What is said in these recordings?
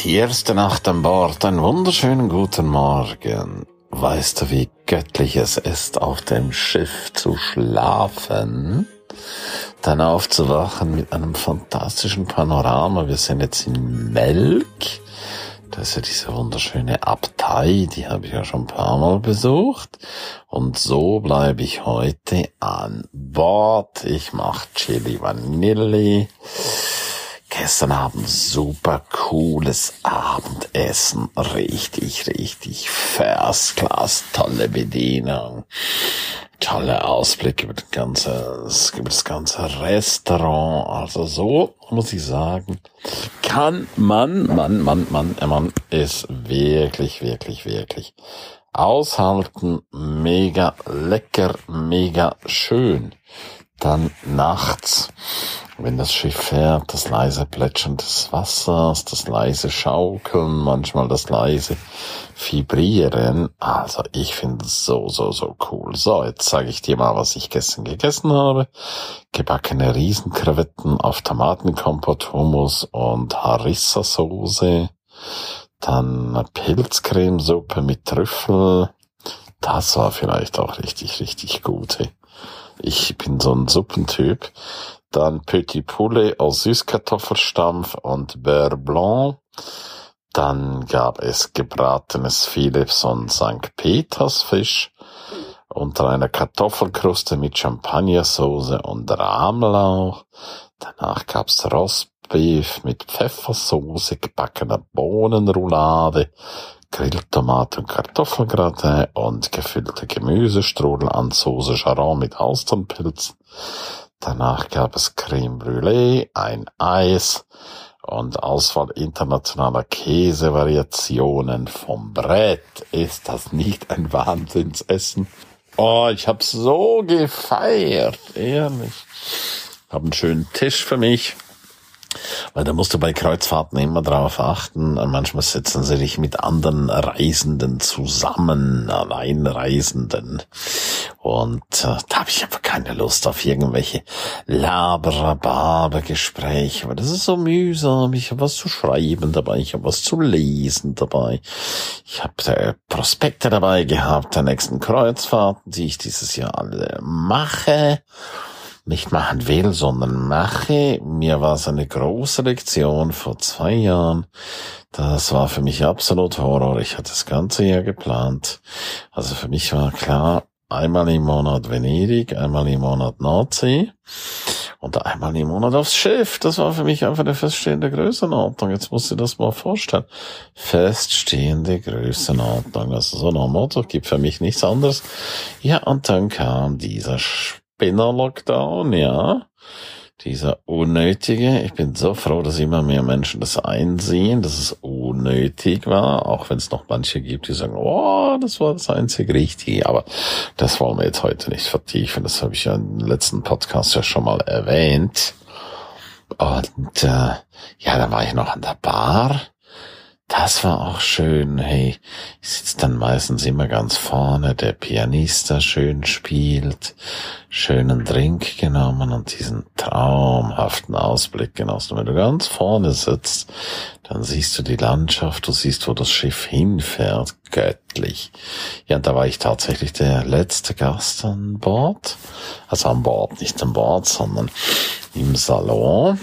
Die erste Nacht an Bord, einen wunderschönen guten Morgen. Weißt du, wie göttlich es ist, auf dem Schiff zu schlafen? Dann aufzuwachen mit einem fantastischen Panorama. Wir sind jetzt in Melk. Das ist ja diese wunderschöne Abtei, die habe ich ja schon ein paar Mal besucht. Und so bleibe ich heute an Bord. Ich mache Chili Vanilli. Gestern Abend super cooles Abendessen. Richtig First Class, tolle Bedienung. Tolle Ausblick über das ganze Restaurant. Also so muss ich sagen, kann man ist wirklich aushalten. Mega lecker, mega schön. Dann nachts, wenn das Schiff fährt, das leise Plätschern des Wassers, das leise Schaukeln, manchmal das leise Vibrieren. Also ich finde es so cool. So, jetzt sage ich dir mal, was ich gestern gegessen habe. Gebackene Riesenkrevetten auf Tomatenkompott, Hummus und Harissa-Soße. Dann Pilzcremesuppe mit Trüffel. Das war vielleicht auch richtig gut. Ich bin so ein Suppentyp. Dann Petit Poulet aus Süßkartoffelstampf und Beurre Blanc. Dann gab es gebratenes Philips und St. Petersfisch unter einer Kartoffelkruste mit Champagnersoße und Rahmlauch. Danach gab's Rostbeef mit Pfeffersoße, gebackener Bohnenroulade, Grilltomate und Kartoffelgratin und gefüllte Gemüsestrudel an Sauce Charon mit Austernpilzen. Danach gab es Creme Brûlée, ein Eis und Auswahl internationaler Käsevariationen vom Brett. Ist das nicht ein Wahnsinnsessen? Oh, ich habe so gefeiert, ehrlich. Ich habe einen schönen Tisch für mich. Weil da musst du bei Kreuzfahrten immer drauf achten. Manchmal setzen sie dich mit anderen Reisenden zusammen, Alleinreisenden. Und da habe ich einfach keine Lust auf irgendwelche Laber-Gespräche, weil das ist so mühsam. Ich habe was zu schreiben dabei, ich habe was zu lesen dabei. Ich habe Prospekte dabei gehabt der nächsten Kreuzfahrten, die ich dieses Jahr alle mache. Nicht machen will, sondern mache. Mir war es eine große Lektion vor 2 Jahren. Das war für mich absolut Horror. Ich hatte das ganze Jahr geplant. Also für mich war klar, einmal im Monat Venedig, einmal im Monat Nordsee und einmal im Monat aufs Schiff. Das war für mich einfach eine feststehende Größenordnung. Jetzt musst du dir das mal vorstellen. Feststehende Größenordnung. Also so ein Motto gibt für mich nichts anderes. Ja, und dann kam dieser Spinner-Lockdown, ja. Dieser unnötige. Ich bin so froh, dass immer mehr Menschen das einsehen, dass es unnötig war, auch wenn es noch manche gibt, die sagen, oh, das war das einzig Richtige. Aber das wollen wir jetzt heute nicht vertiefen. Das habe ich ja im letzten Podcast ja schon mal erwähnt. Und ja, da war ich noch an der Bar. Das war auch schön. Hey, ich sitze dann meistens immer ganz vorne, der Pianist da schön spielt, schönen Drink genommen und diesen traumhaften Ausblick genossen. Wenn du ganz vorne sitzt, dann siehst du die Landschaft, du siehst, wo das Schiff hinfährt, göttlich. Ja, und da war ich tatsächlich der letzte Gast an Bord. Also an Bord, nicht an Bord, sondern im Salon.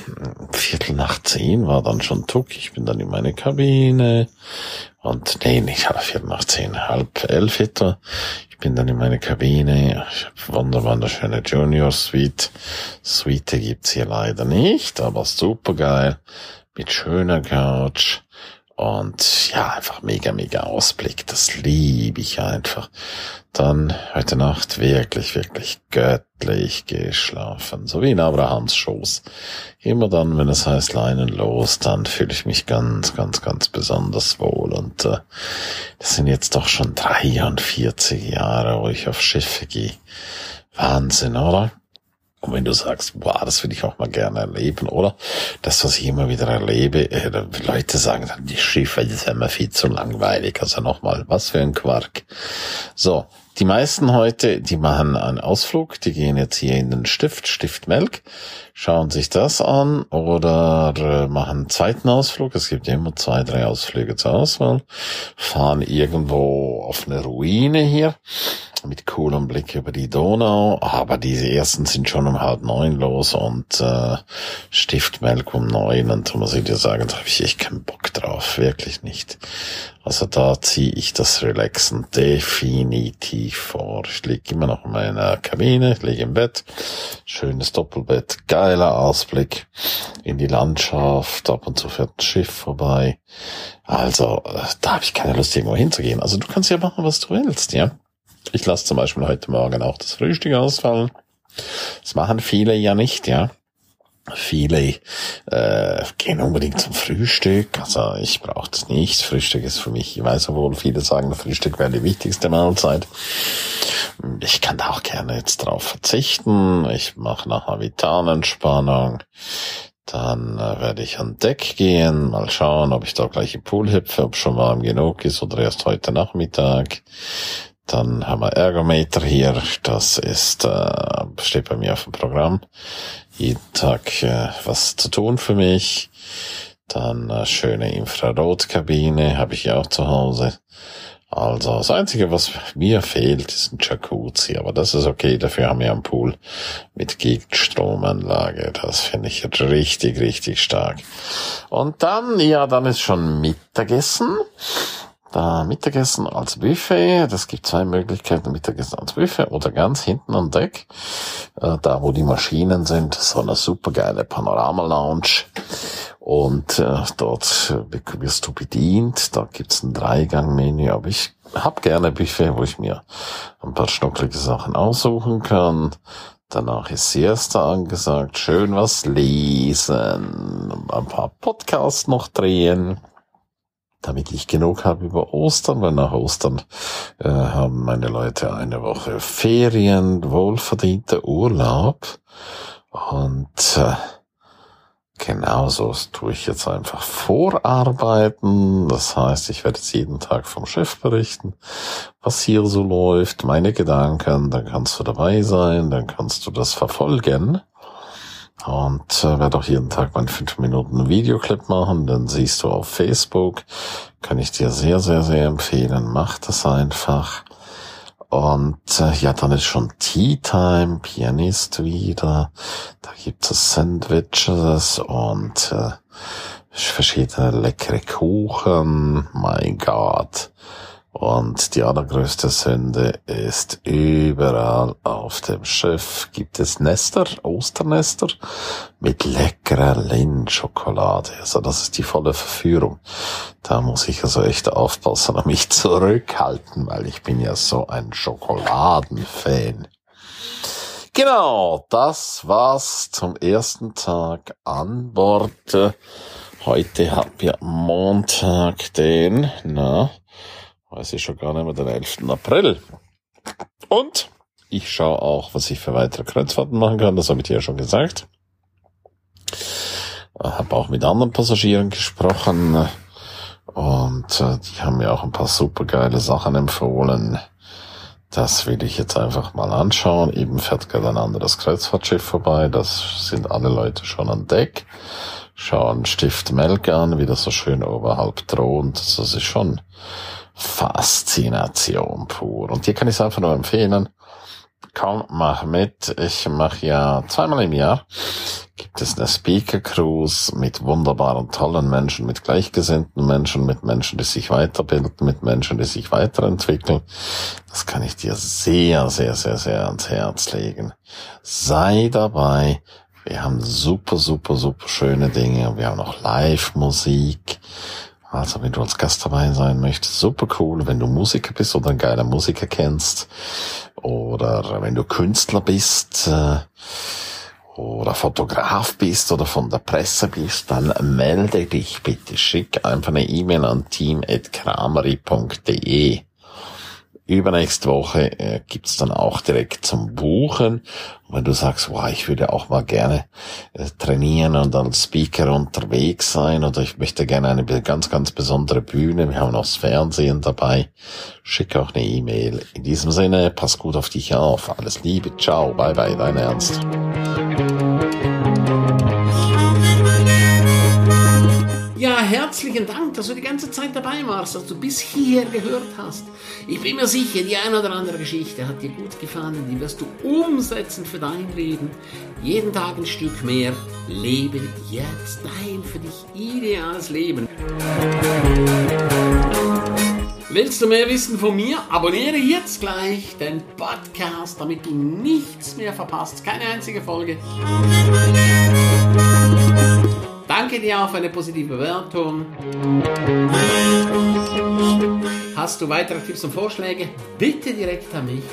10:15 war dann schon Tuck. Ich bin dann in meine Kabine und nicht 10:15, 10:30 etwa. Ich bin dann in meine Kabine. Ich habe wunderschöne Junior Suite. Suite gibt's hier leider nicht, aber super geil. Mit schöner Couch. Und ja, einfach mega Ausblick. Das liebe ich einfach. Dann heute Nacht wirklich göttlich geschlafen. So wie in Abrahams Schoß. Immer dann, wenn es heißt Leinen los, dann fühle ich mich ganz besonders wohl. Und das sind jetzt doch schon 43 Jahre, wo ich auf Schiffe gehe. Wahnsinn, oder? Und wenn du sagst, wow, das will ich auch mal gerne erleben, oder? Das, was ich immer wieder erlebe, Leute sagen dann, die Schiffe, das ist immer viel zu langweilig. Also nochmal, was für ein Quark. So, Die meisten heute, die machen einen Ausflug, die gehen jetzt hier in den Stift Melk, schauen sich das an oder machen einen zweiten Ausflug. Es gibt immer 2, 3 Ausflüge zur Auswahl, fahren irgendwo auf eine Ruine hier mit coolem Blick über die Donau, aber diese ersten sind schon um 8:30 los und Stiftmelk um 9 und da muss ich dir sagen, da habe ich echt keinen Bock drauf, wirklich nicht. Also da ziehe ich das Relaxen definitiv vor. Ich liege immer noch in meiner Kabine, ich liege im Bett, schönes Doppelbett, geiler Ausblick in die Landschaft, ab und zu fährt ein Schiff vorbei. Also da habe ich keine Lust, irgendwo hinzugehen. Also du kannst ja machen, was du willst, ja. Ich lasse zum Beispiel heute Morgen auch das Frühstück ausfallen. Das machen viele ja nicht, ja. Viele gehen unbedingt zum Frühstück. Also ich brauche das nicht. Frühstück ist für mich, ich weiß wohl, viele sagen, Frühstück wäre die wichtigste Mahlzeit. Ich kann da auch gerne jetzt drauf verzichten. Ich mache nachher Vitalentspannung. Dann werde ich an Deck gehen, mal schauen, ob ich da gleich im Pool hüpfe, ob schon warm genug ist oder erst heute Nachmittag. Dann haben wir Ergometer hier, das ist steht bei mir auf dem Programm. Jeden Tag was zu tun für mich. Dann schöne Infrarotkabine habe ich ja auch zu Hause. Also das Einzige, was mir fehlt, ist ein Jacuzzi, aber das ist okay, dafür haben wir einen Pool mit Gegenstromanlage. Das finde ich richtig, richtig stark. Und dann, dann ist schon Mittagessen. Da Mittagessen als Buffet, das gibt 2 Möglichkeiten, Mittagessen als Buffet oder ganz hinten am Deck, da wo die Maschinen sind, so eine supergeile Panorama-Lounge und dort wirst du bedient, da gibt's ein 3-Gang-Menü, aber ich hab gerne Buffet, wo ich mir ein paar schnucklige Sachen aussuchen kann. Danach ist Siesta angesagt, schön was lesen, ein paar Podcasts noch drehen, damit ich genug habe über Ostern, weil nach Ostern haben meine Leute eine Woche Ferien, wohlverdienter Urlaub und genauso tue ich jetzt einfach vorarbeiten. Das heißt, ich werde jetzt jeden Tag vom Chef berichten, was hier so läuft, meine Gedanken, dann kannst du dabei sein, dann kannst du das verfolgen. Und werde auch jeden Tag meinen 5 Minuten Videoclip machen, dann siehst du auf Facebook, kann ich dir sehr, sehr, sehr empfehlen, mach das einfach. Und dann ist schon Tea Time, Pianist wieder, da gibt es Sandwiches und verschiedene leckere Kuchen, mein Gott. Und die allergrößte Sünde ist, überall auf dem Schiff gibt es Nester, Osternester, mit leckerer Lindschokolade. Also das ist die volle Verführung. Da muss ich also echt aufpassen und mich zurückhalten, weil ich bin ja so ein Schokoladenfan. Genau, das war's zum ersten Tag an Bord. Heute haben wir Montag, weiß ich schon gar nicht mehr, den 11. April. Und ich schaue auch, was ich für weitere Kreuzfahrten machen kann, das habe ich dir ja schon gesagt. Habe auch mit anderen Passagieren gesprochen und die haben mir auch ein paar supergeile Sachen empfohlen. Das will ich jetzt einfach mal anschauen. Eben fährt gerade ein anderes Kreuzfahrtschiff vorbei, das sind alle Leute schon an Deck. Schauen Stift Melk an, wie das so schön oberhalb thront. Das ist schon Faszination pur. Und hier kann ich es einfach nur empfehlen. Komm, mach mit. Ich mache ja 2-mal im Jahr. Gibt es eine Speaker Cruise mit wunderbaren, tollen Menschen, mit gleichgesinnten Menschen, mit Menschen, die sich weiterbilden, mit Menschen, die sich weiterentwickeln. Das kann ich dir sehr, sehr, sehr, sehr ans Herz legen. Sei dabei. Wir haben super, super, super schöne Dinge. Wir haben auch Live-Musik. Also wenn du als Gast dabei sein möchtest, super cool. Wenn du Musiker bist oder einen geilen Musiker kennst oder wenn du Künstler bist oder Fotograf bist oder von der Presse bist, dann melde dich bitte. Schick einfach eine E-Mail an team@krameri.de. Übernächste Woche gibt's dann auch direkt zum Buchen. Und wenn du sagst, wow, ich würde auch mal gerne trainieren und als Speaker unterwegs sein oder ich möchte gerne eine ganz, ganz besondere Bühne, wir haben auch das Fernsehen dabei, schick auch eine E-Mail. In diesem Sinne, pass gut auf dich auf. Alles Liebe, ciao, bye bye, dein Ernst. Ja, herzlichen Dank, dass du die ganze Zeit dabei warst, dass du bis hierher gehört hast. Ich bin mir sicher, die eine oder andere Geschichte hat dir gut gefallen, die wirst du umsetzen für dein Leben. Jeden Tag ein Stück mehr. Lebe jetzt dein für dich ideales Leben. Willst du mehr wissen von mir? Abonniere jetzt gleich den Podcast, damit du nichts mehr verpasst. Keine einzige Folge. Danke dir auch für eine positive Bewertung. Hast du weitere Tipps und Vorschläge? Bitte direkt an mich.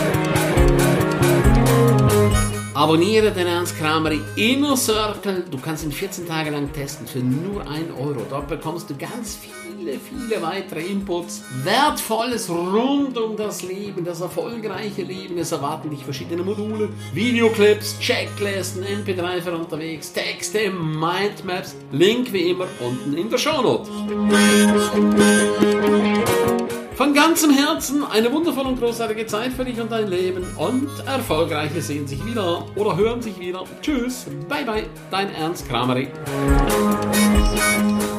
Abonniere den Ernst Kramer Inner Circle. Du kannst ihn 14 Tage lang testen für nur 1 Euro. Dort bekommst du ganz viele weitere Inputs. Wertvolles rund um das Leben, das erfolgreiche Leben. Es erwarten dich verschiedene Module, Videoclips, Checklisten, MP3 für unterwegs, Texte, Mindmaps. Link wie immer unten in der Shownote. Von ganzem Herzen eine wundervolle und großartige Zeit für dich und dein Leben und Erfolgreiche sehen sich wieder oder hören sich wieder. Tschüss, bye bye, dein Ernst Kramer.